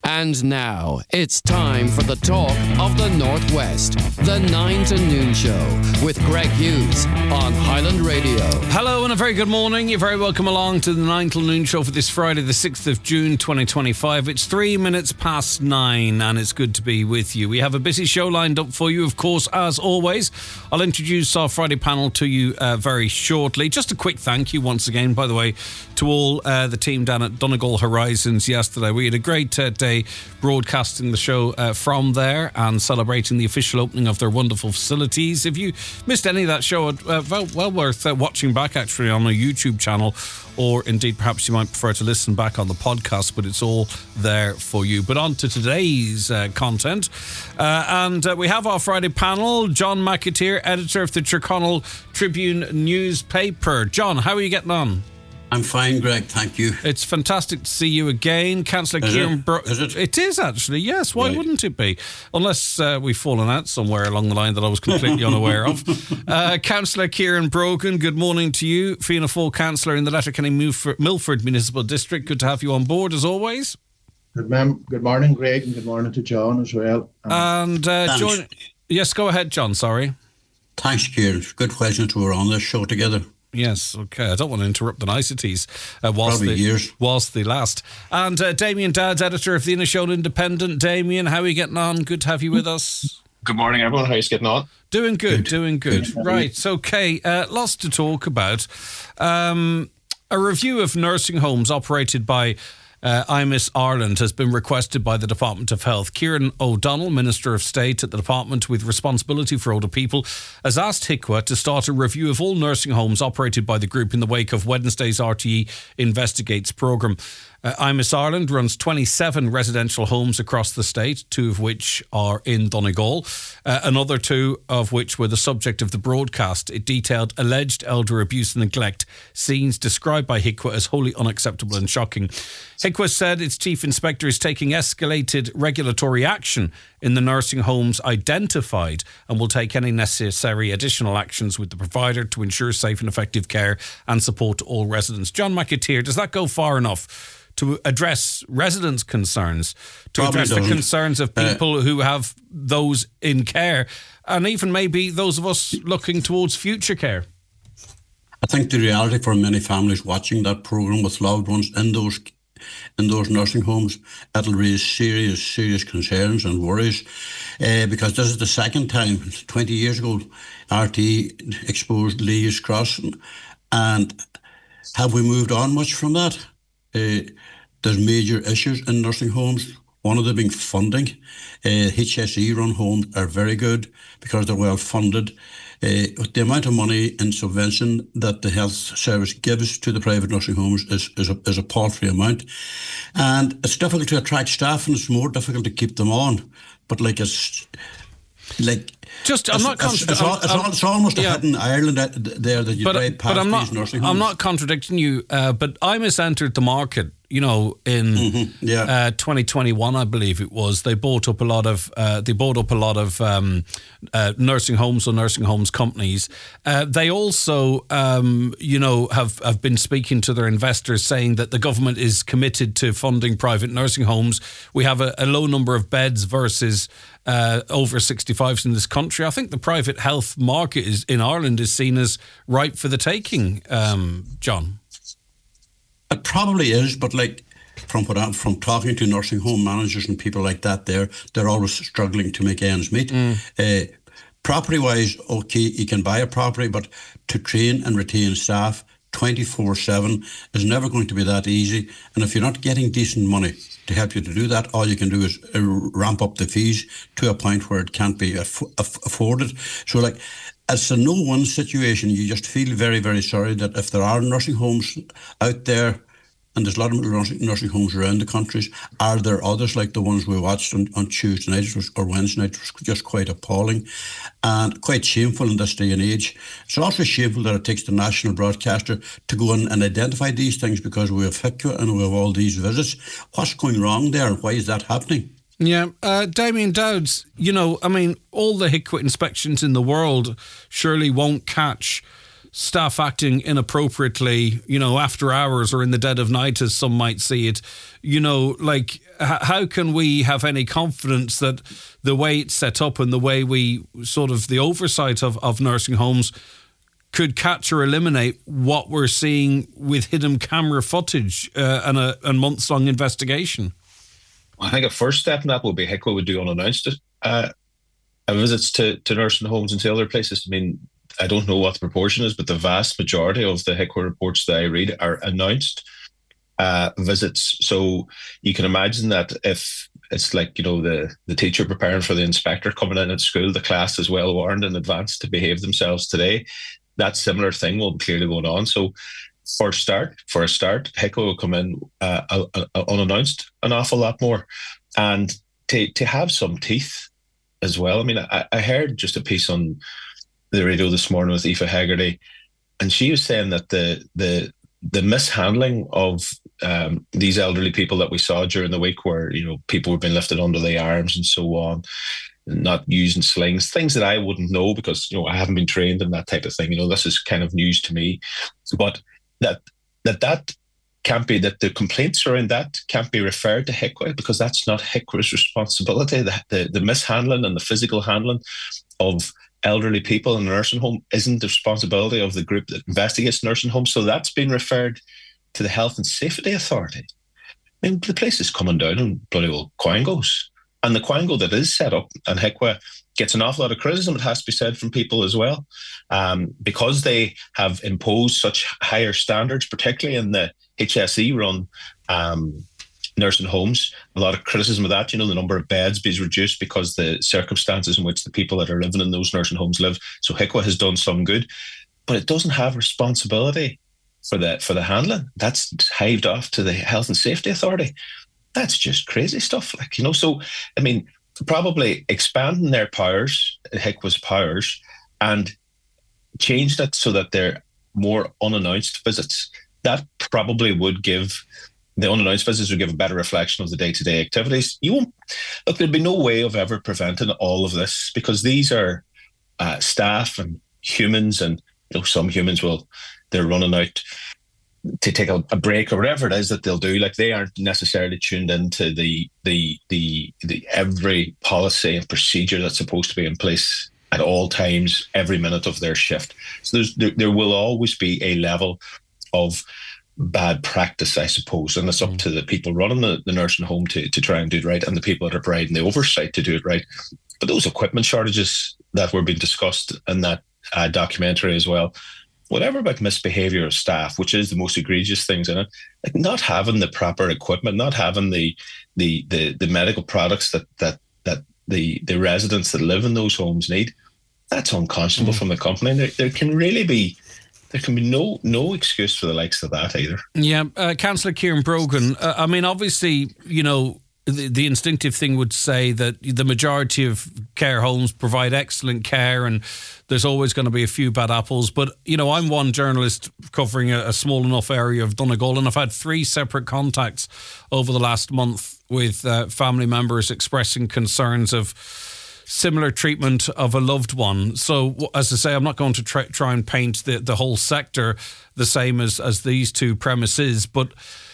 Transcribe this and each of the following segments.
And now, it's time for the talk of the Northwest. The 9 to Noon Show with Greg Hughes on Highland Radio. Hello and a very good morning. You're very welcome along to the 9 to Noon Show for this Friday, the 6th of June, 2025. It's 3 minutes past 9 and it's good to be with you. We have a busy show lined up for you, of course, as always. I'll introduce our Friday panel to you very shortly. Just a quick thank you once again, by the way, to all the team down at Donegal Horizons yesterday. We had a great day broadcasting the show from there and celebrating the official opening of their wonderful facilities. If you missed any of that show, well worth watching back actually on our YouTube channel, or indeed perhaps you might prefer to listen back on the podcast, but it's all there for you. But on to today's content, and we have our Friday panel. John McAteer, editor of the Tyrconnell Tribune newspaper. John, how are you getting on? I'm fine, Greg, thank you. It's fantastic to see you again. Councillor Kieran Is it? It is actually, yes. Why wouldn't it be? Unless we've fallen out somewhere along the line that I was completely unaware of. Councillor Kieran Brogan, good morning to you. Fianna Fáil Councillor in the Letterkenny Milford Municipal District. Good to have you on board as always. Good morning, Greg, and good morning to John as well. And John, yes, go ahead, John, sorry. Thanks, Kieran. Good questions. We're on this show together. Yes, okay. I don't want to interrupt the niceties whilst they last. And Damien Dowds, editor of the Inishowen Independent. Damien, how are you getting on? Good to have you with us. Good morning, everyone. How are you getting on? Doing good. Right, okay. Lots to talk about. A review of nursing homes operated by IMIS Ireland has been requested by the Department of Health. Kieran O'Donnell, Minister of State at the Department with responsibility for older people, has asked HIQA to start a review of all nursing homes operated by the group in the wake of Wednesday's RTE Investigates programme. IMIS Ireland runs 27 residential homes across the state, 2 of which are in Donegal, another 2 of which were the subject of the broadcast. It detailed alleged elder abuse and neglect, scenes described by HIQA as wholly unacceptable and shocking. HIQA said its chief inspector is taking escalated regulatory action in the nursing homes identified and will take any necessary additional actions with the provider to ensure safe and effective care and support to all residents. John McAteer, does that go far enough to address residents' concerns, to Probably address the concerns of people who have those in care, and even maybe those of us looking towards future care? I think the reality for many families watching that programme with loved ones in those nursing homes, it'll raise serious concerns and worries, because this is the second time. 20 years ago, RTE exposed Lea's Crossing, and have we moved on much from that? There's major issues in nursing homes. One of them being funding. HSE run homes are very good because they're well funded. The amount of money in subvention that the health service gives to the private nursing homes is a paltry amount, and it's difficult to attract staff and it's more difficult to keep them on. But it's almost a hidden Ireland there that you drive past these nursing homes. I'm not contradicting you, but IMIS entered the market, in 2021, I believe it was. They bought up a lot of nursing homes or nursing homes companies. They also, have been speaking to their investors, saying that the government is committed to funding private nursing homes. We have a low number of beds versus over 65s in this country. I think the private health market in Ireland is seen as ripe for the taking, John. It probably is, but from talking to nursing home managers and people like that, they're always struggling to make ends meet. Property-wise, okay, you can buy a property, but to train and retain staff 24/7 is never going to be that easy. And if you're not getting decent money to help you to do that, all you can do is ramp up the fees to a point where it can't be afforded. So it's a no-win situation. You just feel very, very sorry that if there are nursing homes out there, and there's a lot of nursing homes around the countries, are there others like the ones we watched on Tuesday night or Wednesday night? It was just quite appalling and quite shameful in this day and age. It's also shameful that it takes the national broadcaster to go in and identify these things, because we have HIQA and we have all these visits. What's going wrong there and why is that happening? Yeah, Damien Dowds, all the HIQA inspections in the world surely won't catch staff acting inappropriately, after hours or in the dead of night, as some might see it, how can we have any confidence that the way it's set up and the way we the oversight of nursing homes could catch or eliminate what we're seeing with hidden camera footage and a months-long investigation? I think a first step in that would be HIQA would do unannounced visits to nursing homes and to other places. I mean, I don't know what the proportion is, but the vast majority of the HIQA reports that I read are announced visits. So you can imagine that if it's like, the teacher preparing for the inspector coming in at school, the class is well warned in advance to behave themselves today. That similar thing will be clearly going on. So for a start, HIQA will come in unannounced an awful lot more, and to have some teeth as well. I mean, I heard just a piece on the radio this morning with Aoife Hegarty, and she was saying that the mishandling of these elderly people that we saw during the week, where people were being lifted under the arms and so on, not using slings, things that I wouldn't know because I haven't been trained in that type of thing. This is kind of news to me, but that can't be, that the complaints around that can't be referred to HIQA, because that's not HIQA's responsibility. The mishandling and the physical handling of elderly people in a nursing home isn't the responsibility of the group that investigates nursing homes. So that's been referred to the Health and Safety Authority. I mean, the place is coming down on bloody old quangos. And the quango that is set up, and HIQA gets an awful lot of criticism, it has to be said, from people as well, because they have imposed such higher standards, particularly in the HSE-run nursing homes. A lot of criticism of that, the number of beds is reduced because the circumstances in which the people that are living in those nursing homes live. So HIQA has done some good, but it doesn't have responsibility for the handling. That's hived off to the Health and Safety Authority. That's just crazy stuff. So, I mean, probably expanding their powers, HIQA's powers, and change that so that they're more unannounced visits. That probably would give, the unannounced visits would give a better reflection of the day-to-day activities. There'd be no way of ever preventing all of this, because these are staff and humans, and some humans they're running out to take a break or whatever it is that they'll do. They aren't necessarily tuned into the every policy and procedure that's supposed to be in place at all times, every minute of their shift. So there will always be a level of bad practice, I suppose, and it's up to the people running the nursing home to try and do it right, and the people that are providing the oversight to do it right. But those equipment shortages that were being discussed in that documentary as well, whatever about misbehaviour of staff, which is the most egregious things in it, not having the proper equipment, not having the medical products that the residents that live in those homes need, that's unconscionable from the company. There can be no excuse for the likes of that either. Yeah, Councillor Kieran Brogan, I mean, obviously, the instinctive thing would say that the majority of care homes provide excellent care, and there's always going to be a few bad apples. But, I'm one journalist covering a small enough area of Donegal, and I've had 3 separate contacts over the last month with family members expressing concerns of similar treatment of a loved one. So, as I say, I'm not going to try and paint the whole sector the same as these two premises, but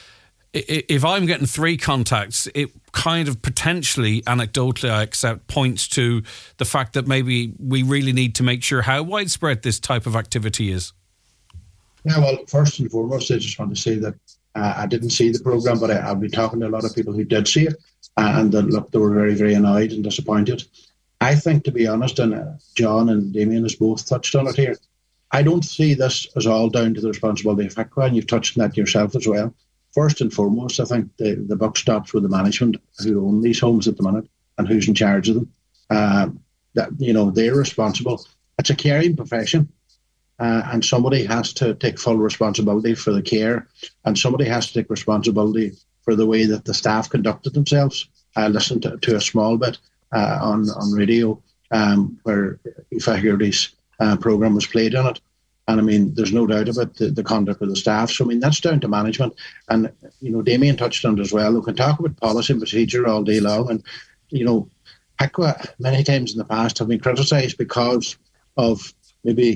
if I'm getting 3 contacts, it kind of potentially, anecdotally, I accept, points to the fact that maybe we really need to make sure how widespread this type of activity is. Yeah, well, first and foremost, I just want to say that I didn't see the programme, but I've been talking to a lot of people who did see it, and they were very, very annoyed and disappointed. I think, to be honest, and John and Damien has both touched on it here, I don't see this as all down to the responsibility of HIQA, and you've touched on that yourself as well. First and foremost, I think the buck stops with the management who own these homes at the minute and who's in charge of them. They're responsible. It's a caring profession, and somebody has to take full responsibility for the care, and somebody has to take responsibility for the way that the staff conducted themselves. I listened to a small bit on radio where Aoife Hegarty's programme was played on it. And I mean, there's no doubt about the conduct of the staff. So, I mean, that's down to management. And, Damien touched on it as well. We can talk about policy and procedure all day long. And, HIQA, many times in the past, have been criticised because of maybe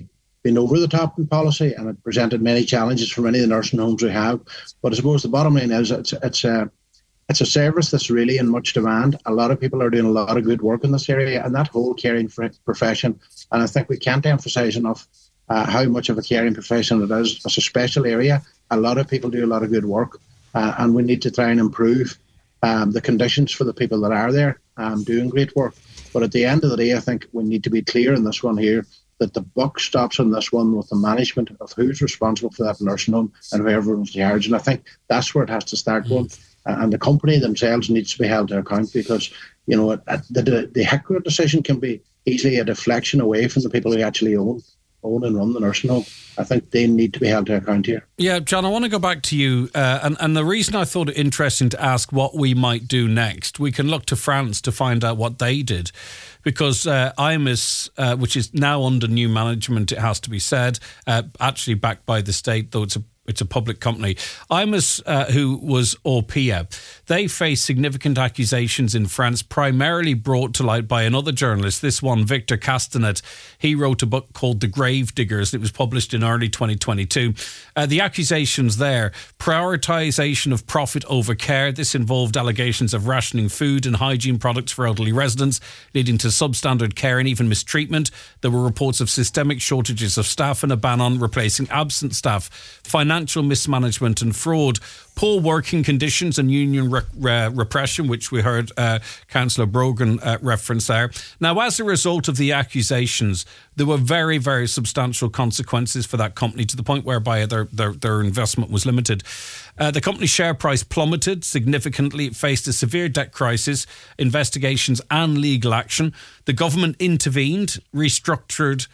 been over the top in policy, and it presented many challenges for many of the nursing homes we have. But I suppose the bottom line is it's a service that's really in much demand. A lot of people are doing a lot of good work in this area, and that whole caring profession. And I think we can't emphasise enough how much of a caring profession it is. It's a special area. A lot of people do a lot of good work, and we need to try and improve the conditions for the people that are there doing great work. But at the end of the day, I think we need to be clear in this one here that the buck stops on this one with the management of who's responsible for that nursing home and whoever's in charge. And I think that's where it has to start going. And the company themselves needs to be held to account, because, you know, the HICWA decision can be easily a deflection away from the people who actually own and run the nursing home. I think they need to be held to account here. Yeah, John, I want to go back to you. And the reason I thought it interesting to ask what we might do next, we can look to France to find out what they did. Because IMIS, which is now under new management, it has to be said, actually backed by the state, though it's a public company. IMIS, who was Orpea, they face significant accusations in France, primarily brought to light by another journalist, this one, Victor Castanet. He wrote a book called The Grave Diggers. It was published in early 2022. The accusations there, prioritisation of profit over care. This involved allegations of rationing food and hygiene products for elderly residents, leading to substandard care and even mistreatment. There were reports of systemic shortages of staff and a ban on replacing absent staff. Financial mismanagement and fraud, poor working conditions and union repression, which we heard Councillor Brogan reference there. Now, as a result of the accusations, there were very, very substantial consequences for that company, to the point whereby their investment was limited. The company's share price plummeted significantly. It faced a severe debt crisis, investigations and legal action. The government intervened, restructured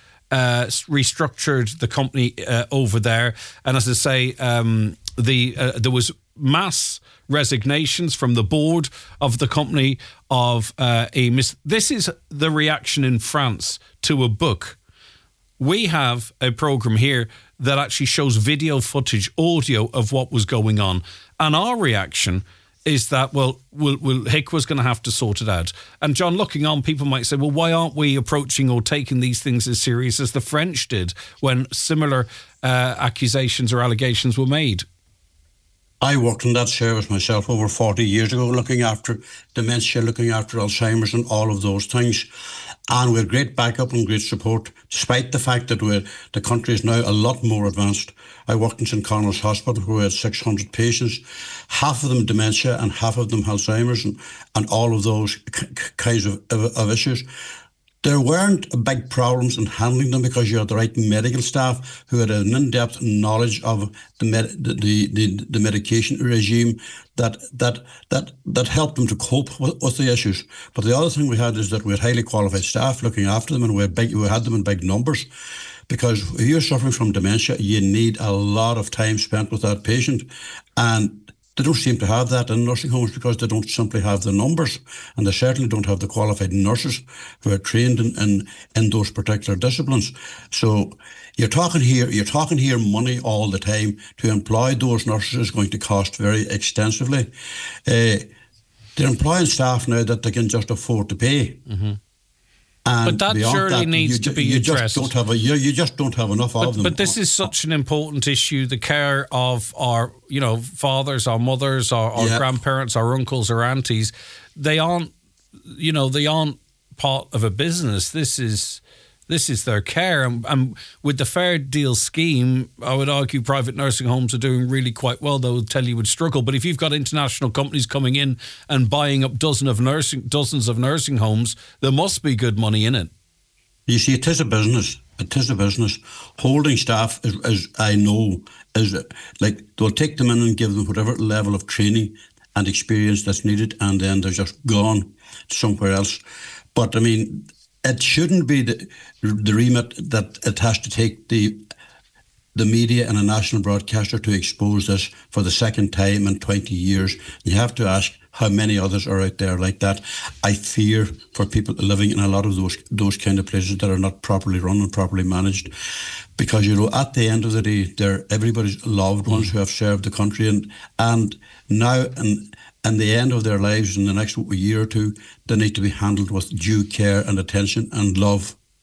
the company over there. And as I say, there was mass resignations from the board of the company of This is the reaction in France to a book. We have a program here that actually shows video footage, audio of what was going on. And our reaction is that, well, HICWA's going to have to sort it out. And John, looking on, people might say, well, why aren't we approaching or taking these things as serious as the French did when similar accusations or allegations were made? I worked in that service myself over 40 years ago, looking after dementia, looking after Alzheimer's and all of those things. And we had great backup and great support, despite the fact that the country is now a lot more advanced. I worked in St Conal's Hospital, where we had 600 patients, half of them dementia and half of them Alzheimer's and all of those kinds of issues. There weren't big problems in handling them because you had the right medical staff who had an in-depth knowledge of the medication regime that helped them to cope with the issues. But the other thing we had is that we had highly qualified staff looking after them, and we had them in big numbers. Because if you're suffering from dementia, you need a lot of time spent with that patient, and they don't seem to have that in nursing homes because they don't simply have the numbers, and they certainly don't have the qualified nurses who are trained in those particular disciplines. So you're talking here money all the time. To employ those nurses is going to cost very extensively. They're employing staff now that they can just afford to pay. Mm-hmm. But that surely needs to be addressed. You just don't have enough of them. But this is such an important issue, the care of our, fathers, our mothers, our grandparents, our uncles, our aunties. They aren't part of a business. This is their care. And with the Fair Deal scheme, I would argue private nursing homes are doing really quite well. They will tell you would struggle. But if you've got international companies coming in and buying up dozens of nursing homes, there must be good money in it. You see, it is a business. It is a business. Holding staff, is like they'll take them in and give them whatever level of training and experience that's needed, and then they're just gone somewhere else. But I mean, it shouldn't be the remit that it has to take the media and a national broadcaster to expose this for the second time in 20 years. You have to ask how many others are out there like that. I fear for people living in a lot of those kind of places that are not properly run and properly managed, because at the end of the day, they're everybody's loved ones who have served the country, and now and the end of their lives in the next year or two, they need to be handled with due care and attention and love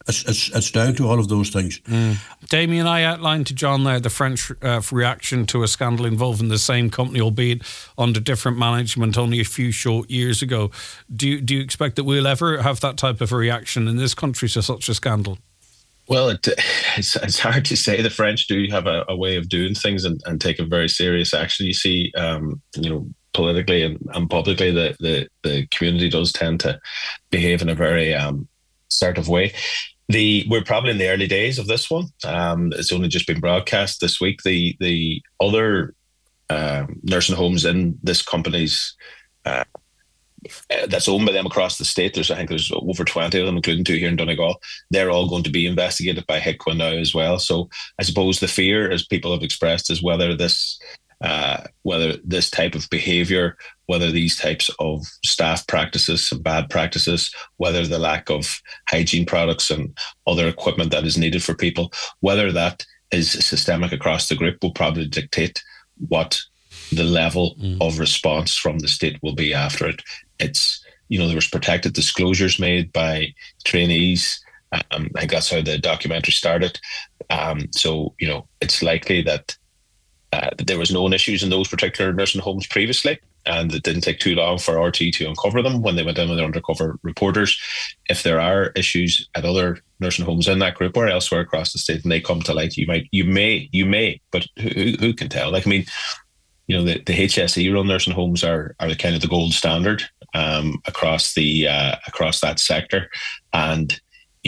it's down to all of those things. Damien, I outlined to John there the French reaction to a scandal involving the same company, albeit under different management, only a few short years ago. Do you expect that we'll ever have that type of a reaction in this country to such a scandal? Well, it's hard to say. The French do have a way of doing things and take a very serious action. You see, politically and publicly, the community does tend to behave in a very assertive way. We're probably in the early days of this one. It's only just been broadcast this week. The other nursing homes in this company's that's owned by them across the state. I think there's over 20 of them, including 2 here in Donegal. They're all going to be investigated by HIQA now as well. So I suppose the fear, as people have expressed, is whether this type of behaviour, whether these types of staff practices and bad practices, whether the lack of hygiene products and other equipment that is needed for people, whether that is systemic across the group, will probably dictate what the level of response from the state will be after it. It's, there was protected disclosures made by trainees. I think that's how the documentary started. So, it's likely that there was known issues in those particular nursing homes previously, and it didn't take too long for RT to uncover them when they went in with their undercover reporters. If there are issues at other nursing homes in that group or elsewhere across the state and they come to light, you may, but who can tell? The HSE run nursing homes are the kind of the gold standard across that sector, and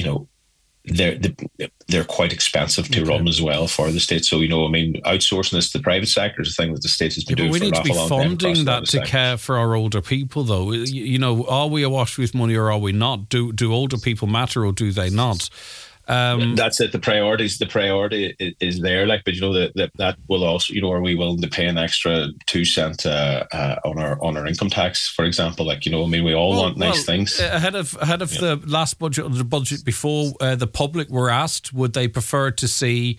they're quite expensive to run as well for the state. So outsourcing this to the private sector is a thing that the state has been doing for an awful long time. We need to be funding that to care for our older people, though. Are we awash with money or are we not? Do older people matter or do they not? That's it. The priority is there, but that will also, are we willing to pay an extra 2 cents on our income tax, for example? We all want nice things. Ahead of the last budget or the budget before, the public were asked, would they prefer to see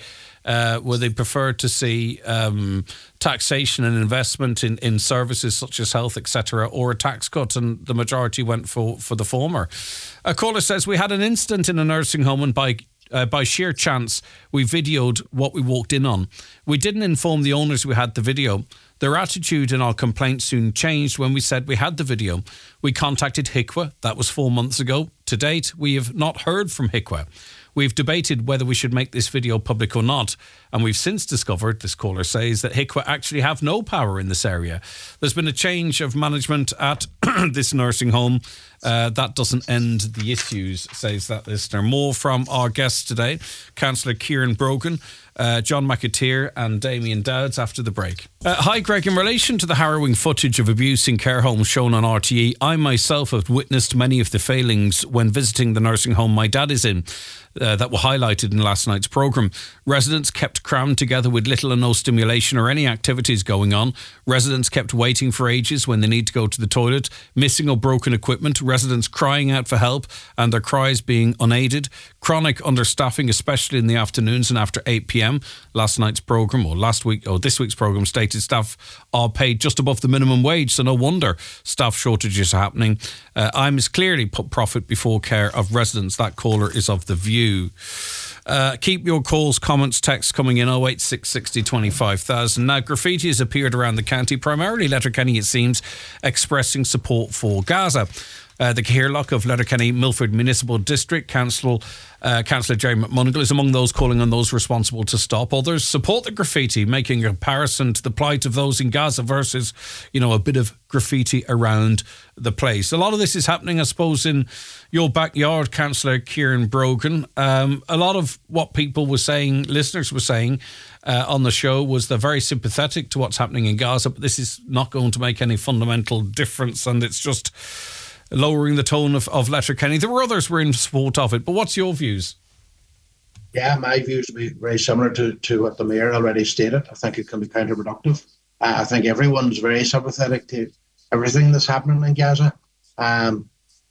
taxation and investment in services such as health, etc., or a tax cut, and the majority went for the former. A caller says, we had an incident in a nursing home and by sheer chance we videoed what we walked in on. We didn't inform the owners we had the video. Their attitude in our complaint soon changed when we said we had the video. We contacted HIQA. That was 4 months ago. To date, we have not heard from HIQA. We've debated whether we should make this video public or not, and we've since discovered, this caller says, that HIQA actually have no power in this area. There's been a change of management at this nursing home. That doesn't end the issues, says that listener. More from our guests today, Councillor Kieran Brogan, John McAteer and Damien Dowds after the break. Hi, Greg. In relation to the harrowing footage of abuse in care homes shown on RTE, I myself have witnessed many of the failings when visiting the nursing home my dad is in. That were highlighted in last night's programme. Residents kept crammed together with little or no stimulation or any activities going on. Residents kept waiting for ages when they need to go to the toilet. Missing or broken equipment. Residents crying out for help and their cries being unaided. Chronic understaffing, especially in the afternoons and after 8 p.m. This week's programme stated staff are paid just above the minimum wage, so no wonder staff shortages are happening. IMIS clearly put profit before care of residents. That caller is of the view. Keep your calls, comments, texts coming in 086 60 25,000. Now, graffiti has appeared around the county, primarily Letterkenny, it seems, expressing support for Gaza. The Caherlock of Letterkenny Milford Municipal District Councillor Jerry McMonigal is among those calling on those responsible to stop. Others support the graffiti, making a comparison to the plight of those in Gaza versus, a bit of graffiti around the place. A lot of this is happening, I suppose, in your backyard, Councillor Kieran Brogan. A lot of what people were saying, listeners were saying on the show, was they're very sympathetic to what's happening in Gaza, but this is not going to make any fundamental difference, and it's just lowering the tone of Letterkenny. There were others who were in support of it, but what's your views? Yeah, my views would be very similar to what the Mayor already stated. I think it can be counterproductive. I think everyone's very sympathetic to everything that's happening in Gaza. And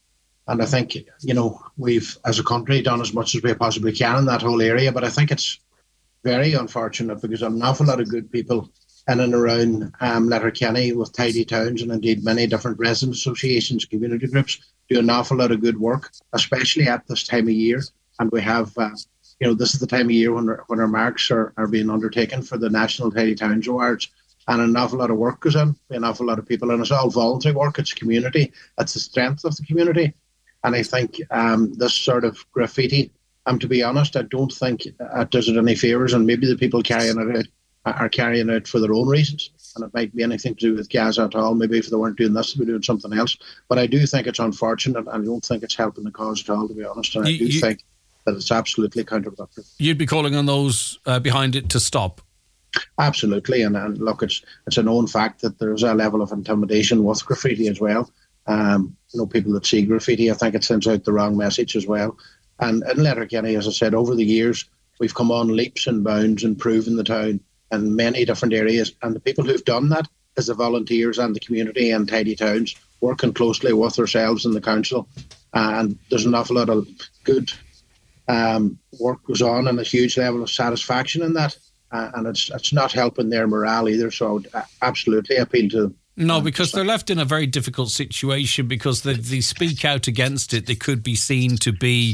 I think, we've, as a country, done as much as we possibly can in that whole area, but I think it's very unfortunate because an awful lot of good people in and around Letterkenny with tidy towns and indeed many different resident associations, community groups, do an awful lot of good work, especially at this time of year. and we have, this is the time of year when our marks are being undertaken for the National Tidy Towns Awards, and an awful lot of work goes in, an awful lot of people, and it's all voluntary work. It's community. It's the strength of the community, and I think this sort of graffiti, to be honest, I don't think it does it any favours, and maybe the people carrying it out are carrying it out for their own reasons, and it might be anything to do with Gaza at all. Maybe if they weren't doing this, they'd be doing something else. But I do think it's unfortunate, and I don't think it's helping the cause at all, to be honest. And I do think that it's absolutely counterproductive. You'd be calling on those behind it to stop? Absolutely, and look, it's a known fact that there's a level of intimidation with graffiti as well. People that see graffiti, I think it sends out the wrong message as well. And in Letterkenny, as I said, over the years, we've come on leaps and bounds, improving the town in many different areas. And the people who've done that is the volunteers and the community and Tidy Towns, working closely with ourselves and the council. And there's an awful lot of good work goes on, and a huge level of satisfaction in that. And it's not helping their morale either. So I would absolutely appeal to them. No, because they're left in a very difficult situation, because they speak out against it. They could be seen to be,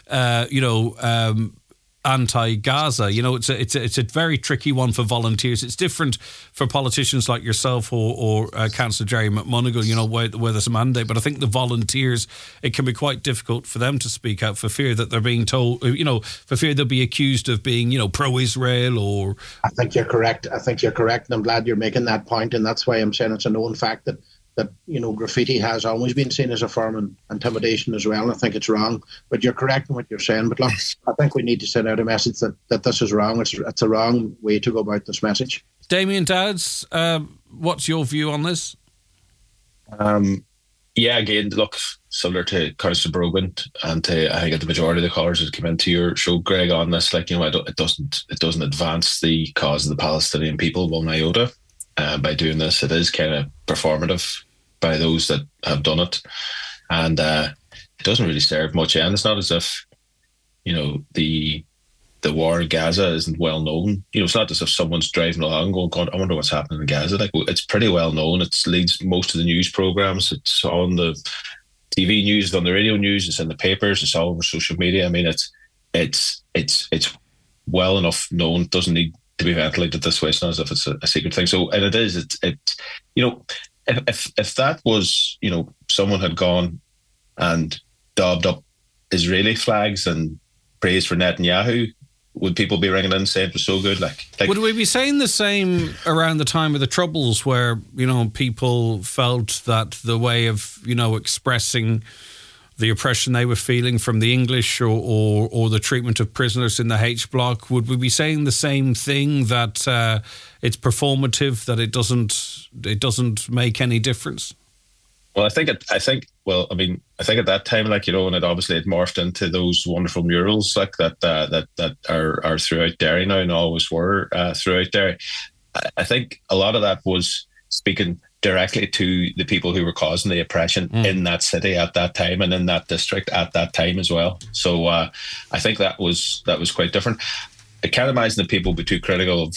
anti-Gaza. It's a very tricky one for volunteers. It's different for politicians like yourself or Councillor Jerry McMonagle, where there's a mandate. But I think the volunteers, it can be quite difficult for them to speak out for fear that they're being told, for fear they'll be accused of being, pro-Israel or... I think you're correct. And I'm glad you're making that point. And that's why I'm saying it's a known fact that graffiti has always been seen as a form of intimidation as well. I think it's wrong, but you're correct in what you're saying. But look, I think we need to send out a message that this is wrong. It's a wrong way to go about this message. Damien Dowds, what's your view on this? Again, look, similar to Councillor Brogan and to, I think, the majority of the callers that came into your show, Greg, on this, it doesn't advance the cause of the Palestinian people one iota by doing this. It is kind of performative by those that have done it, and it doesn't really serve much end. It's not as if the war in Gaza isn't well known. It's not as if someone's driving along going, God, I wonder what's happening in Gaza. It's pretty well known. It leads most of the news programs. It's on the TV news, it's on the radio news, it's in the papers, it's all over social media. I mean, it's well enough known. It doesn't need to be ventilated this way. It's not as if it's a secret thing. So, and it is. If that was, someone had gone and daubed up Israeli flags and praised for Netanyahu, would people be ringing in saying it was so good? Would we be saying the same around the time of the Troubles, where people felt that the way of expressing the oppression they were feeling from the English or the treatment of prisoners in the H block, would we be saying the same thing, that it's performative, that it doesn't make any difference? Well, I think at that time, when it obviously had morphed into those wonderful murals that are throughout Derry now and always were throughout Derry, I think a lot of that was speaking directly to the people who were causing the oppression in that city at that time and in that district at that time as well. So I think that was quite different. I can't imagine that people would be too critical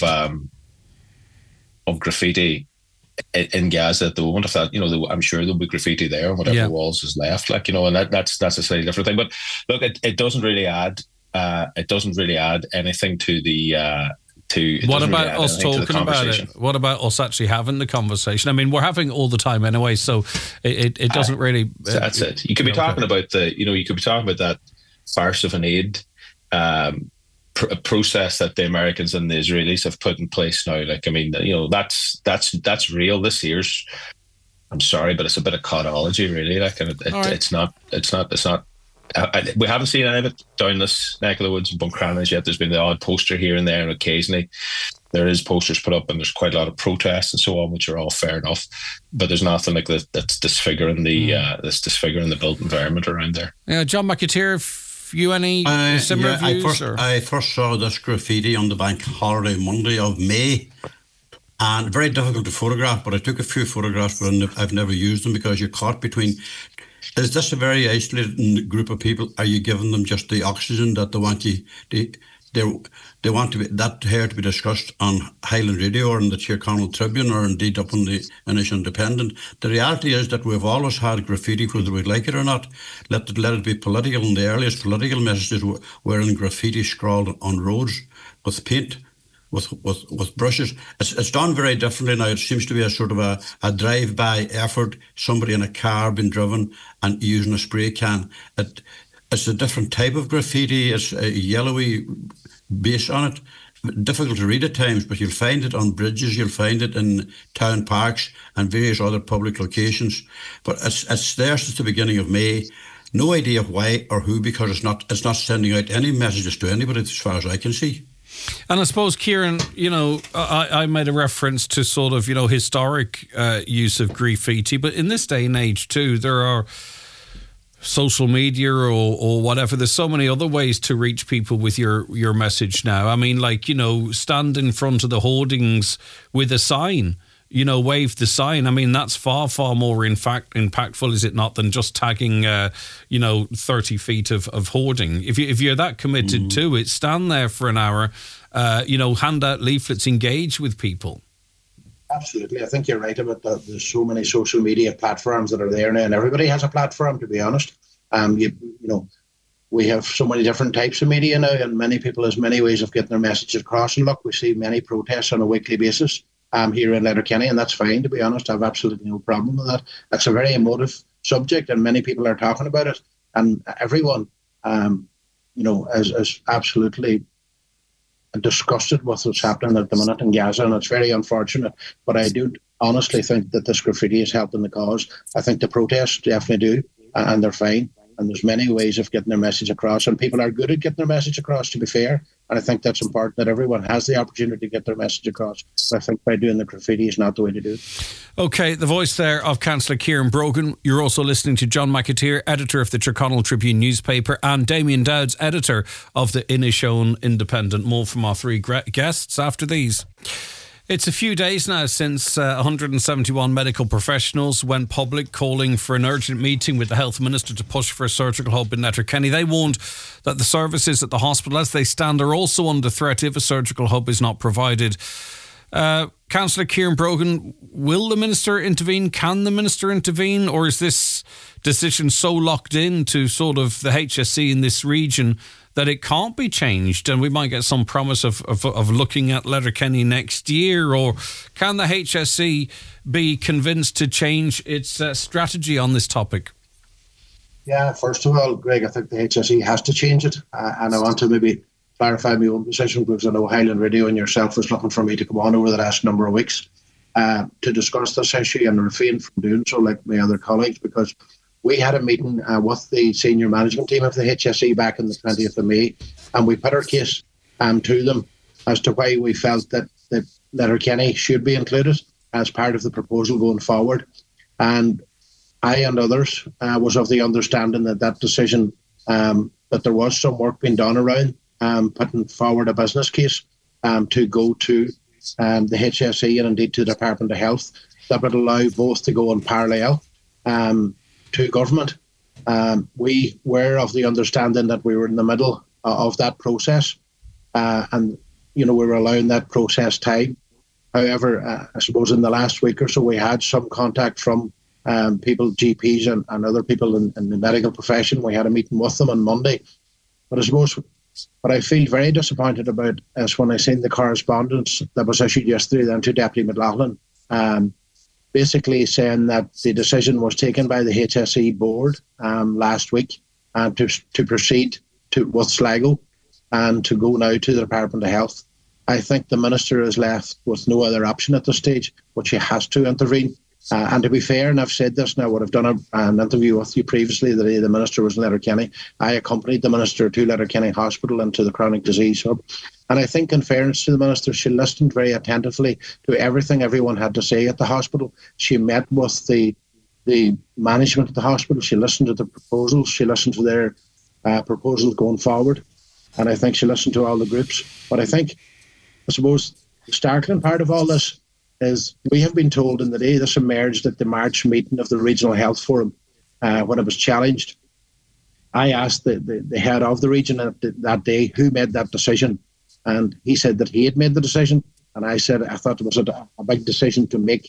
of graffiti in Gaza at the moment. If that, I'm sure there'll be graffiti there on whatever walls is left, and that's a slightly different thing. But look, it doesn't really add anything to the. What about us talking about it? What about us actually having the conversation? I mean, we're having it all the time anyway, so it doesn't really. That's it. You could be talking about that farce of an aid process that the Americans and the Israelis have put in place now. That's real. This year's, I'm sorry, but it's a bit of codology, really. It's not. We haven't seen any of it down this neck of the woods in Buncrana's yet. There's been the odd poster here and there, and occasionally there is posters put up, and there's quite a lot of protests and so on, which are all fair enough. But there's nothing like this that's disfiguring the built environment around there. Yeah, John McAteer, you any similar views? I first saw this graffiti on the bank holiday Monday of May, and very difficult to photograph. But I took a few photographs, but I've never used them because you're caught between. Is this a very isolated group of people? Are you giving them just the oxygen that they want you they want to be that here to be discussed on Highland Radio or in the Tyrconnell Tribune or indeed up on the Inish Independent. The reality is that we've always had graffiti, whether we like it or not. Let it be political, and the earliest political messages were in graffiti scrawled on roads with paint, with brushes. It's done very differently now. It seems to be a sort of a drive-by effort, somebody in a car being driven and using a spray can. It's a different type of graffiti. It's a yellowy base on it. Difficult to read at times, but you'll find it on bridges, you'll find it in town parks and various other public locations. But it's there since the beginning of May. No idea why or who, because it's not sending out any messages to anybody as far as I can see. And I suppose, Kieran, I made a reference to sort of, historic use of graffiti, but in this day and age too, there are social media or whatever. There's so many other ways to reach people with your message now. I mean, stand in front of the hoardings with a sign, wave the sign. I mean, that's far, far more impactful, is it not, than just tagging, 30 feet of hoarding. If you're that committed to it, stand there for an hour, hand out leaflets, engage with people. Absolutely. I think you're right about that. There's so many social media platforms that are there now, and everybody has a platform, to be honest. We have so many different types of media now, and many people has many ways of getting their messages across. And look, we see many protests on a weekly basis here in Letterkenny, and that's fine, to be honest. I have absolutely no problem with that. It's a very emotive subject, and many people are talking about it. And everyone, is absolutely disgusted with what's happening at the minute in Gaza, and it's very unfortunate. But I do honestly think that this graffiti is helping the cause. I think the protests definitely do, and they're fine. And there's many ways of getting their message across, and people are good at getting their message across, to be fair. And I think that's important, that everyone has the opportunity to get their message across. But I think by doing the graffiti is not the way to do it. OK, the voice there of Councillor Kieran Brogan. You're also listening to John McAteer, editor of the Tyrconnell Tribune newspaper, and Damien Dowds, editor of the Inishowen Independent. More from our three guests after these. It's a few days now since 171 medical professionals went public calling for an urgent meeting with the Health Minister to push for a surgical hub in Letterkenny. They warned that the services at the hospital as they stand are also under threat if a surgical hub is not provided. Councillor Kieran Brogan, will the Minister intervene? Can the Minister intervene? Or is this decision so locked in to sort of the HSE in this region that it can't be changed, and we might get some promise of looking at Letterkenny next year? Or can the HSE be convinced to change its strategy on this topic? Yeah, first of all, Greg, I think the HSE has to change it, and I want to maybe clarify my own position, because I know Highland Radio and yourself was looking for me to come on over the last number of weeks to discuss this issue, and refrain from doing so like my other colleagues, because we had a meeting with the senior management team of the HSE back on the 20th of May, and we put our case to them as to why we felt that Letterkenny should be included as part of the proposal going forward. And I and others was of the understanding that decision, that there was some work being done around putting forward a business case to go to the HSE and indeed to the Department of Health that would allow both to go in parallel to government. We were of the understanding that we were in the middle of that process, and we were allowing that process time. However, I suppose in the last week or so we had some contact from people, GPs and other people in the medical profession. We had a meeting with them on Monday. But I suppose what I feel very disappointed about is when I seen the correspondence that was issued yesterday then to Deputy McLaughlin, basically saying that the decision was taken by the HSE board last week to proceed with Sligo and to go now to the Department of Health. I think the Minister is left with no other option at this stage, but she has to intervene. And to be fair, and I've said this now, what I've done an interview with you previously, the day the Minister was in Letterkenny. I accompanied the Minister to Letterkenny Hospital and to the Chronic Disease Hub. And I think, in fairness to the Minister, she listened very attentively to everything everyone had to say at the hospital. She met with the management of the hospital. She listened to the proposals. She listened to their proposals going forward. And I think she listened to all the groups. But I suppose, the startling part of all this is we have been told in the day this emerged at the March meeting of the Regional Health Forum when it was challenged. I asked the head of the region that day who made that decision, and he said that he had made the decision. And I said I thought it was a big decision to make.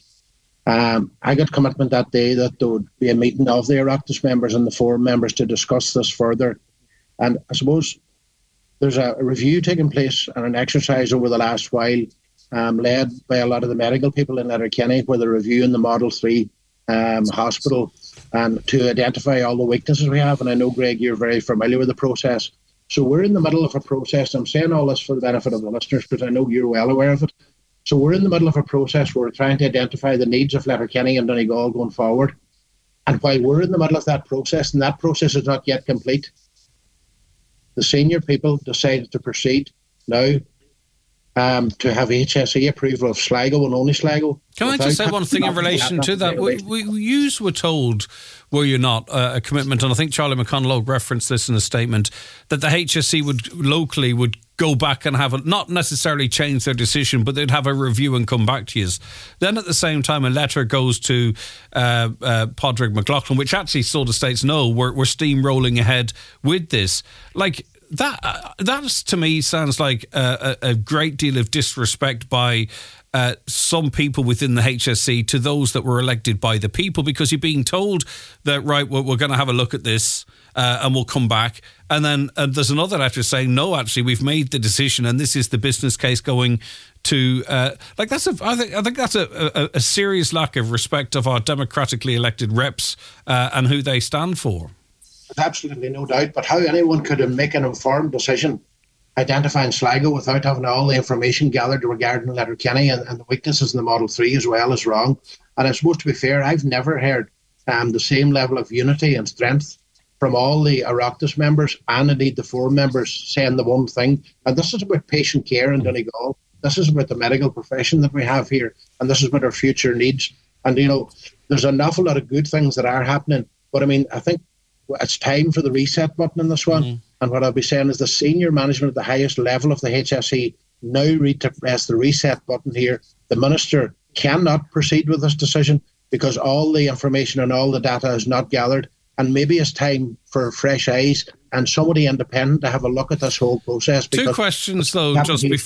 I got commitment that day that there would be a meeting of the Oireachtas members and the forum members to discuss this further. And I suppose there's a review taking place and an exercise over the last while, led by a lot of the medical people in Letterkenny, where they're reviewing the Model 3 hospital and to identify all the weaknesses we have. And I know, Greg, you're very familiar with the process. So we're in the middle of a process. I'm saying all this for the benefit of the listeners because I know you're well aware of it. So we're in the middle of a process where we're trying to identify the needs of Letterkenny and Donegal going forward. And while we're in the middle of that process, and that process is not yet complete, the senior people decided to proceed now to have HSE approval of Sligo and only Sligo. Can I just say one thing in relation to that? You were told, were you not, a commitment, and I think Charlie McConnell referenced this in a statement, that the HSE would go back and have not necessarily change their decision, but they'd have a review and come back to you. Then at the same time, a letter goes to Padraig McLaughlin, which actually sort of states, no, we're steamrolling ahead with this. Like, that to me sounds like a great deal of disrespect by some people within the HSE to those that were elected by the people, because you're being told that, right, we're going to have a look at this and we'll come back. And then there's another letter saying, no, actually, we've made the decision and this is the business case going to... I think that's a serious lack of respect of our democratically elected reps and who they stand for. Absolutely no doubt. But how anyone could make an informed decision identifying Sligo without having all the information gathered regarding Letterkenny and the weaknesses in the Model 3 as well is wrong. And I suppose, to be fair, I've never heard the same level of unity and strength from all the Oireachtas members and indeed the forum members saying the one thing. And this is about patient care in Donegal. This is about the medical profession that we have here. And this is about our future needs. And, you know, there's an awful lot of good things that are happening. But, I mean, I think it's time for the reset button in this one. And what I'll be saying is the senior management at the highest level of the HSE now need to press the reset button here. The Minister cannot proceed with this decision because all the information and all the data is not gathered. And maybe it's time for fresh eyes and somebody independent to have a look at this whole process. Two questions before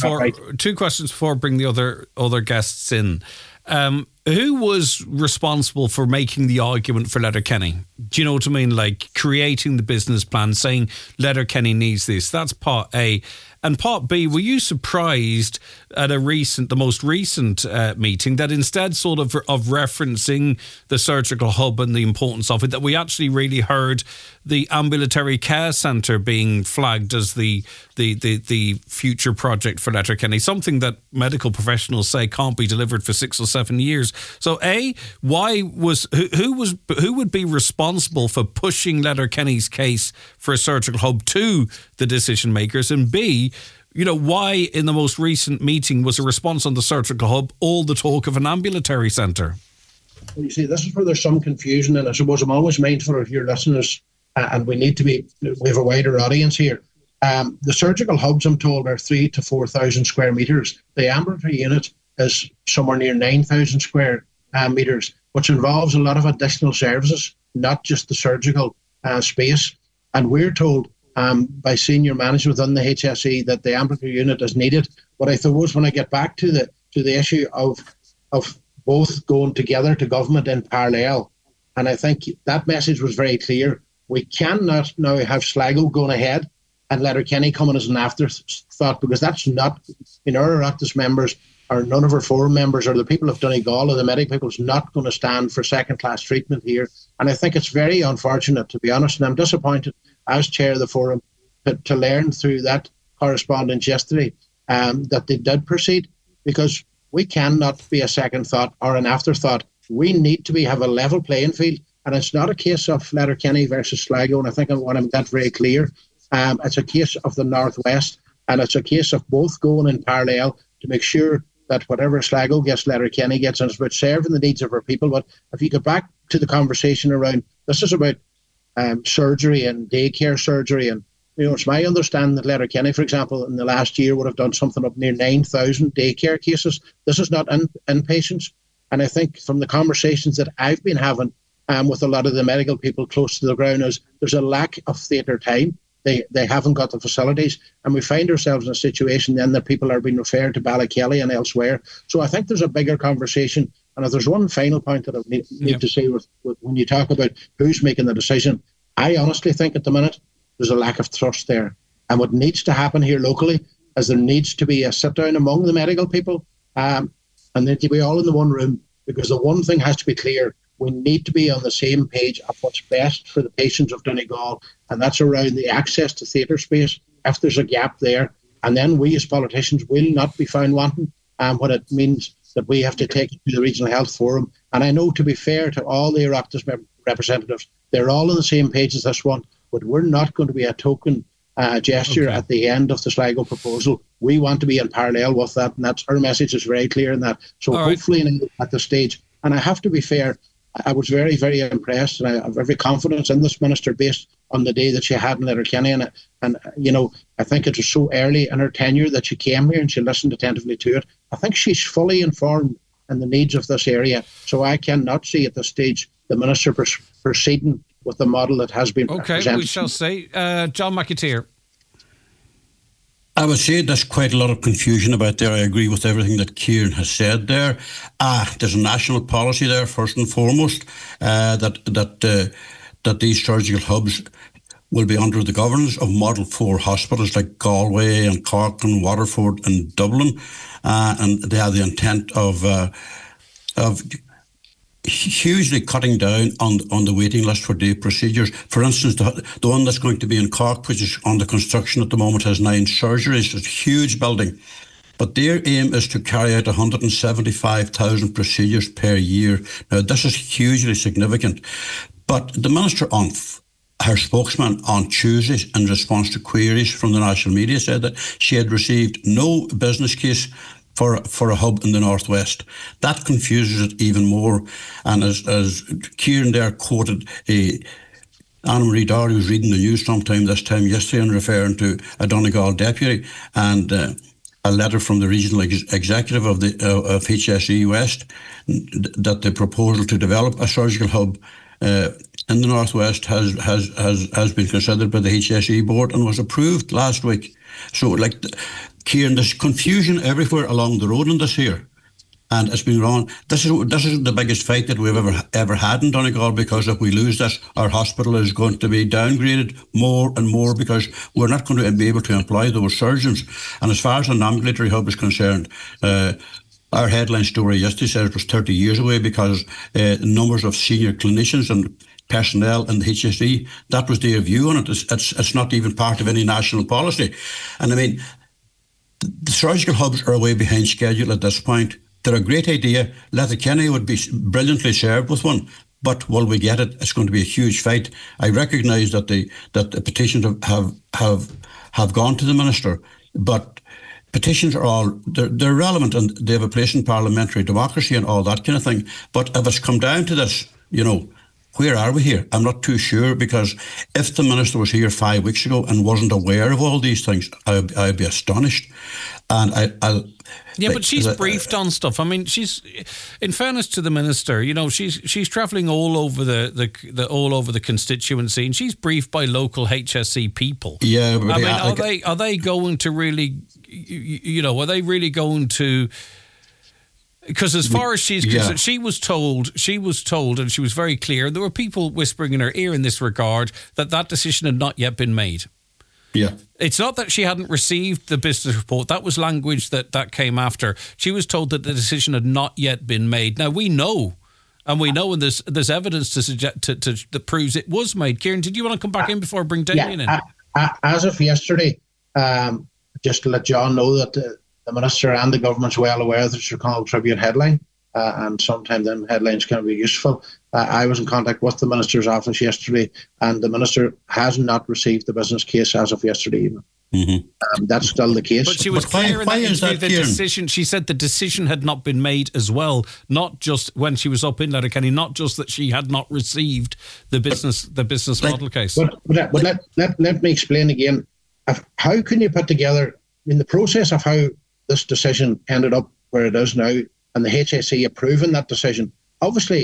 I bring the other guests in. Who was responsible for making the argument for Letterkenny? Do you know what I mean? Like creating the business plan, saying Letterkenny needs this. That's part A. And part B, were you surprised at the most recent meeting that instead sort of referencing the surgical hub and the importance of it, that we actually really heard the ambulatory care centre being flagged as the future project for Letterkenny, something that medical professionals say can't be delivered for 6 or 7 years. So A, who would be responsible for pushing Letterkenny's case for a surgical hub to the decision makers? And B, you know, why in the most recent meeting was a response on the surgical hub all the talk of an ambulatory centre? Well, you see, this is where there's some confusion, and I suppose I'm always mindful of your listeners, and we have a wider audience here. The surgical hubs, I'm told, are 3,000 to 4,000 square metres. The ambulatory unit is somewhere near 9,000 square metres, which involves a lot of additional services, not just the surgical space. And we're told by senior management within the HSE that the ambulatory unit is needed. But I suppose when I get back to the issue of both going together to government in parallel, and I think that message was very clear. We cannot now have Sligo going ahead and Letterkenny coming as an afterthought, because that's not, our Oireachtas members or none of our forum members or the people of Donegal or the medical people is not going to stand for second-class treatment here. And I think it's very unfortunate, to be honest, and I'm disappointed as chair of the forum to learn through that correspondence yesterday that they did proceed, because we cannot be a second thought or an afterthought. We need to have a level playing field, and it's not a case of Letterkenny versus Sligo, and I think I want to make that very clear. It's a case of the Northwest, and it's a case of both going in parallel to make sure that whatever Sligo gets, Letterkenny gets, and it's about serving the needs of our people. But if you go back to the conversation around, this is about surgery and daycare surgery, and it's my understanding that Letterkenny, for example, in the last year would have done something up near 9,000 daycare cases. This is not inpatients, and I think from the conversations that I've been having with a lot of the medical people close to the ground is there's a lack of theatre time. They haven't got the facilities, and we find ourselves in a situation then that people are being referred to Ballykelly and elsewhere. So I think there's a bigger conversation. And if there's one final point that I need to say with when you talk about who's making the decision, I honestly think at the minute there's a lack of trust there. And what needs to happen here locally is there needs to be a sit-down among the medical people, and they need to be all in the one room, because the one thing has to be clear. We need to be on the same page of what's best for the patients of Donegal, and that's around the access to theatre space, if there's a gap there. And then we as politicians will not be found wanting, what it means that we have to take it to the Regional Health Forum. And I know, to be fair to all the Oireachtas representatives, they're all on the same page as this one, but we're not going to be a token gesture at the end of the Sligo proposal. We want to be in parallel with that, and that's our message is very clear in that. So hopefully at the stage, and I have to be fair, I was very, very impressed, and I have every confidence in this minister based on the day that she had in Letterkenny. And you know, I think it was so early in her tenure that she came here and she listened attentively to it. I think she's fully informed in the needs of this area. So I cannot see at this stage the minister proceeding with the model that has been presented. Okay, we shall see. John McAteer. I would say there's quite a lot of confusion about there. I agree with everything that Kieran has said there. There's a national policy there, first and foremost, that these surgical hubs will be under the governance of Model 4 hospitals like Galway and Cork and Waterford and Dublin, and they have the intent of hugely cutting down on the waiting list for day procedures. For instance, the one that's going to be in Cork, which is under construction at the moment, has 9 surgeries. It's a huge building. But their aim is to carry out 175,000 procedures per year. Now, this is hugely significant. But the Minister, on her spokesman on Tuesday, in response to queries from the national media, said that she had received no business case for a hub in the northwest. That confuses it even more. And as Kieran there quoted Anna-Marie Doherty was reading the news sometime this time yesterday and referring to a Donegal deputy and a letter from the regional executive of HSE West that the proposal to develop a surgical hub in the northwest has been considered by the HSE board and was approved last week. So, like, Kieran, there's confusion everywhere along the road in this here, and it's been wrong. This is the biggest fight that we've ever had in Donegal, because if we lose this, our hospital is going to be downgraded more and more because we're not going to be able to employ those surgeons. And as far as an ambulatory hub is concerned, our headline story yesterday said it was 30 years away because numbers of senior clinicians and personnel in the HSE, that was their view on it. It's not even part of any national policy. And I mean, the surgical hubs are way behind schedule at this point. They're a great idea. Letterkenny would be brilliantly served with one, but will we get it? It's going to be a huge fight. I recognise that the petitions have gone to the minister, but petitions are they're relevant and they have a place in parliamentary democracy and all that kind of thing. But if it's come down to this, you know, where are we here? I'm not too sure, because if the minister was here 5 weeks ago and wasn't aware of all these things, I'd be astonished. And but she's briefed on stuff. I mean, she's, in fairness to the minister, you know, she's travelling all over the constituency, and she's briefed by local HSE people. Yeah, but I mean, are they going to really, you know, are they really going to? Because as far as she's concerned, she was told, and she was very clear, there were people whispering in her ear in this regard, that decision had not yet been made. Yeah. It's not that she hadn't received the business report. That was language that came after. She was told that the decision had not yet been made. Now, we know, and there's evidence to suggest that proves it was made. Kieran, did you want to come back in before I bring Damien in? As of yesterday, just to let John know that the minister and the government's well aware of the Chicago Tribune headline, and sometimes them headlines can be useful. I was in contact with the minister's office yesterday, and the minister has not received the business case as of yesterday evening. Mm-hmm. That's still the case. But she was clear in that interview, the decision. She said the decision had not been made as well, not just when she was up in Letterkenny, not just that she had not received the business model case. But let me explain again. How can you put together, in the process of how this decision ended up where it is now, and the HSE approving that decision, obviously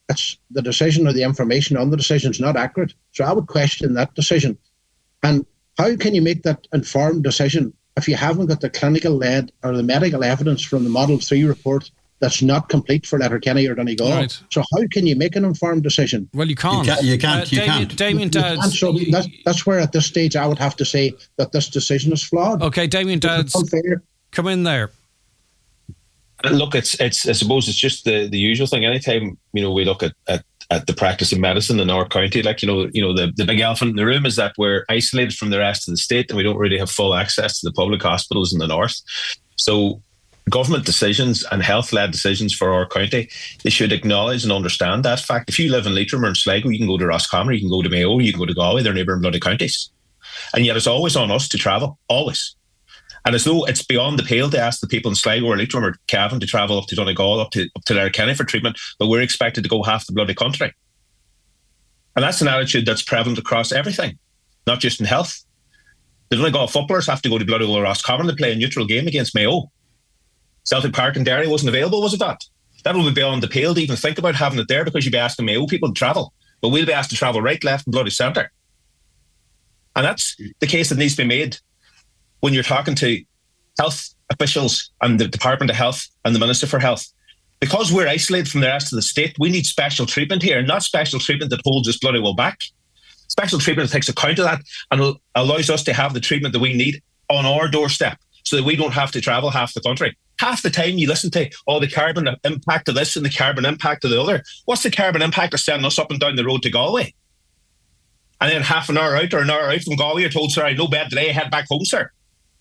it's the decision or the information on the decision is not accurate. So I would question that decision. And how can you make that informed decision if you haven't got the clinical lead or the medical evidence from the Model 3 report that's not complete for Letterkenny or Donegal? Right. So how can you make an informed decision? Well, you can't. You can't. Damien Dowds. So that's where at this stage I would have to say that this decision is flawed. Okay, Damien Dowds, come in there. Look, I suppose it's just the usual thing. Anytime, we look at the practice of medicine in our county, the big elephant in the room is that we're isolated from the rest of the state and we don't really have full access to the public hospitals in the north. So government decisions and health-led decisions for our county, they should acknowledge and understand that fact. If you live in Leitrim or in Sligo, you can go to Roscommon, you can go to Mayo, you can go to Galway, they're neighbouring bloody counties. And yet it's always on us to travel, always. And as though it's beyond the pale to ask the people in Sligo or Leitrim or Cavan to travel up to Donegal, up to Letterkenny for treatment, but we're expected to go half the bloody country. And that's an attitude that's prevalent across everything, not just in health. The Donegal footballers have to go to bloody Roscommon to play a neutral game against Mayo. Celtic Park and Derry wasn't available, was it not? That would be beyond the pale to even think about having it there, because you'd be asking Mayo people to travel. But we'll be asked to travel right, left and bloody centre. And that's the case that needs to be made when you're talking to health officials and the Department of Health and the Minister for Health. Because we're isolated from the rest of the state, we need special treatment here, not special treatment that holds us bloody well back. Special treatment that takes account of that and allows us to have the treatment that we need on our doorstep so that we don't have to travel half the country. Half the time you listen to the carbon impact of this and the carbon impact of the other. What's the carbon impact of sending us up and down the road to Galway? And then half an hour out or an hour out from Galway, you're told, sorry, no bed today, head back home, sir.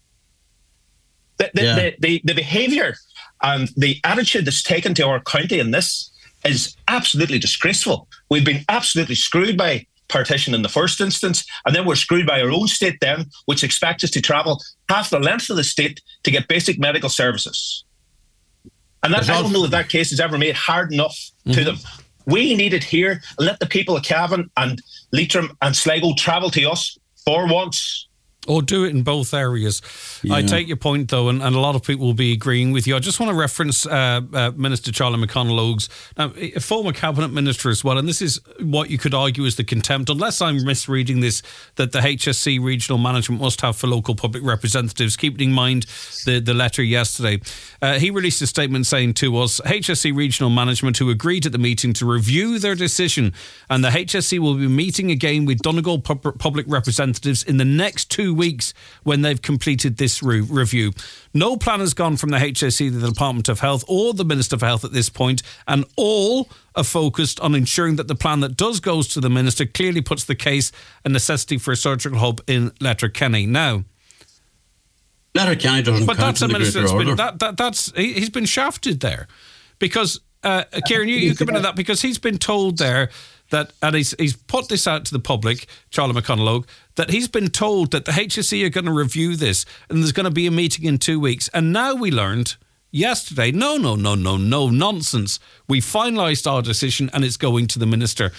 The behaviour and the attitude that's taken to our county in this is absolutely disgraceful. We've been absolutely screwed by partition in the first instance, and then we're screwed by our own state then, which expects us to travel half the length of the state to get basic medical services. And I don't know that case is ever made hard enough to them. We need it here, and let the people of Cavan and Leitrim and Sligo travel to us for once. Or do it in both areas. Yeah. I take your point, though, and a lot of people will be agreeing with you. I just want to reference Minister Charlie McConalogues, now, a former cabinet minister as well, and this is what you could argue is the contempt, unless I'm misreading this, that the HSC regional management must have for local public representatives, keeping in mind the letter yesterday. He released a statement saying to us, HSC regional management who agreed at the meeting to review their decision, and the HSC will be meeting again with Donegal public representatives in the next 2 weeks when they've completed this review. No plan has gone from the HSC to the Department of Health or the Minister for Health at this point, and all are focused on ensuring that the plan that does goes to the Minister clearly puts the case a necessity for a surgical hub in Letterkenny. Now, Letterkenny doesn't count in the greater order. He's been shafted there because, Kieran, you come into that because he's been told there that, and he's put this out to the public, Charlie McConalogue, that he's been told that the HSC are going to review this and there's going to be a meeting in 2 weeks. And now we learned yesterday, no, nonsense. We finalised our decision and it's going to the Minister.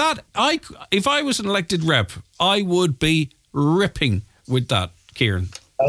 If I was an elected rep, I would be ripping with that, Kieran.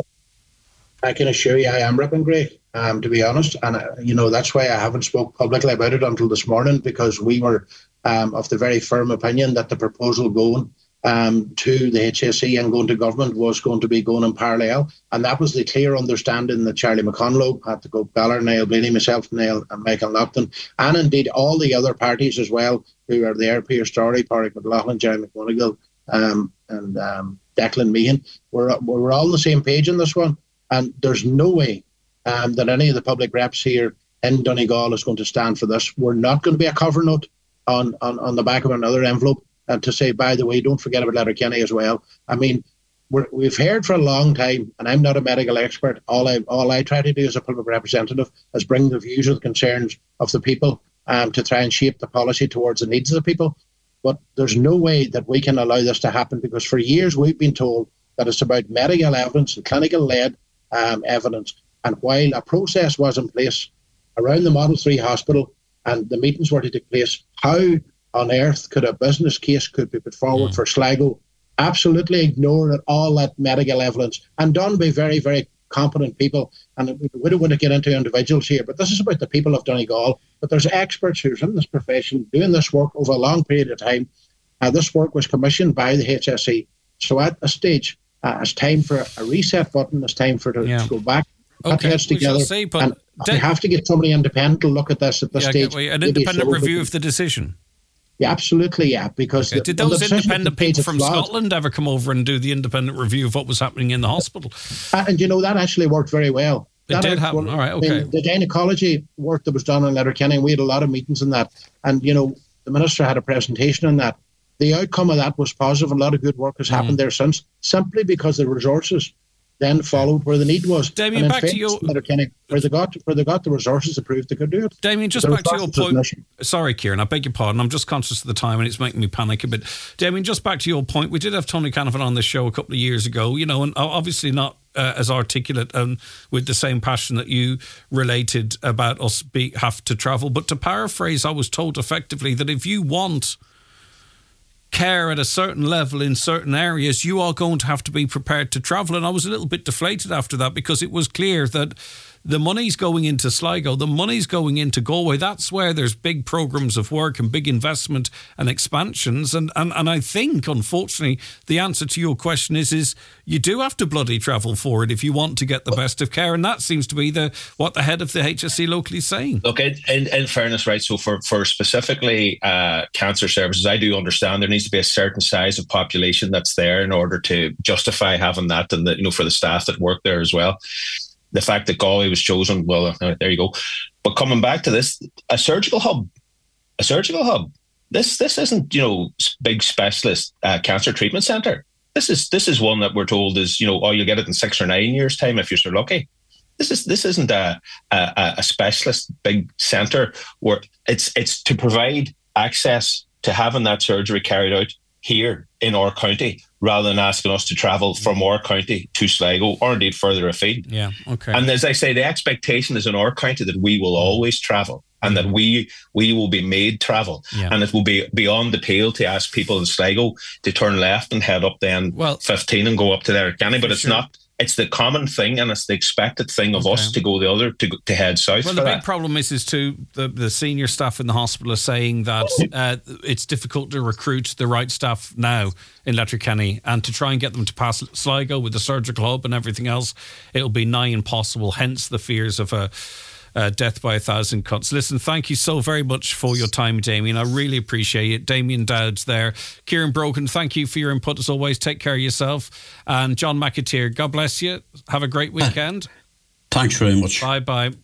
I can assure you I am ripping, Greg, to be honest. And, that's why I haven't spoke publicly about it until this morning, because we were of the very firm opinion that the proposal going to the HSE and going to government was going to be going in parallel. And that was the clear understanding that Charlie McConalogue, Patrick O'Beller, Niall Blaney, myself, Niall and Michael Lupton, and indeed all the other parties as well who are there, Peter Story, Pádraig McLaughlin, Jerry McMonigal, and Declan Meehan, we're all on the same page in this one. And there's no way that any of the public reps here in Donegal is going to stand for this. We're not going to be a cover note on the back of another envelope to say, by the way, don't forget about Letterkenny as well. I mean, we've heard for a long time, and I'm not a medical expert. All I try to do as a public representative is bring the views and concerns of the people to try and shape the policy towards the needs of the people. But there's no way that we can allow this to happen, because for years we've been told that it's about medical evidence and clinical-led evidence. And while a process was in place around the Model 3 hospital and the meetings were to take place, how on earth could a business case could be put forward for Sligo, absolutely ignoring all that medical evidence and done by very, very competent people, and we don't want to get into individuals here, but this is about the people of Donegal. But there's experts who's in this profession doing this work over a long period of time. This work was commissioned by the HSE. So at a stage, it's time for a reset button. It's time for it to go back, put heads together. See, but and we have to get somebody independent to look at this at this stage. An independent review of the decision. Yeah, absolutely, yeah. Because did those independent people from Scotland ever come over and do the independent review of what was happening in the hospital? And that actually worked very well. It did happen. All right, okay. I mean, the gynecology work that was done in Letterkenny, we had a lot of meetings on that. And, the Minister had a presentation on that. The outcome of that was positive, and a lot of good work has happened there since, simply because the resources then followed where the need was. Damien, back to you. Where they got the resources to prove they could do it. Damien, just back to your point. Sorry, Kieran, I beg your pardon. I'm just conscious of the time and it's making me panic a bit. Damien, just back to your point. We did have Tony Canavan on the show a couple of years ago, and obviously not as articulate and with the same passion that you related about us have to travel. But to paraphrase, I was told effectively that if you want care at a certain level in certain areas, you are going to have to be prepared to travel. And I was a little bit deflated after that, because it was clear that the money's going into Sligo, the money's going into Galway. That's where there's big programmes of work and big investment and expansions. And I think, unfortunately, the answer to your question is you do have to bloody travel for it if you want to get the best of care. And that seems to be what the head of the HSE locally is saying. Look, in fairness, right, so for specifically cancer services, I do understand there needs to be a certain size of population that's there in order to justify having that, and for the staff that work there as well. The fact that Galway was chosen, well, there you go. But coming back to this, a surgical hub. This isn't big specialist cancer treatment centre. This is one that we're told is you'll get it in 6 or 9 years' time if you're so lucky. This isn't a specialist big centre where it's to provide access to having that surgery carried out here in our county, rather than asking us to travel from our county to Sligo or indeed further afield. Yeah, okay. And as I say, the expectation is in our county that we will always travel and that we will be made travel. Yeah. And it will be beyond the pale to ask people in Sligo to turn left and head up then 15 and go up to Letterkenny, but it's not. It's the common thing and it's the expected thing of us to go the other, to head south. Well, the big problem is too, the senior staff in the hospital are saying that it's difficult to recruit the right staff now in Letterkenny, and to try and get them to pass Sligo with the surgical hub and everything else, it'll be nigh impossible, hence the fears of a death by 1,000 cuts. Listen, thank you so very much for your time, Damien. I really appreciate it. Damien Dowd's there. Kieran Brogan, thank you for your input as always. Take care of yourself. And John McAteer, God bless you. Have a great weekend. Thanks very much. Bye-bye.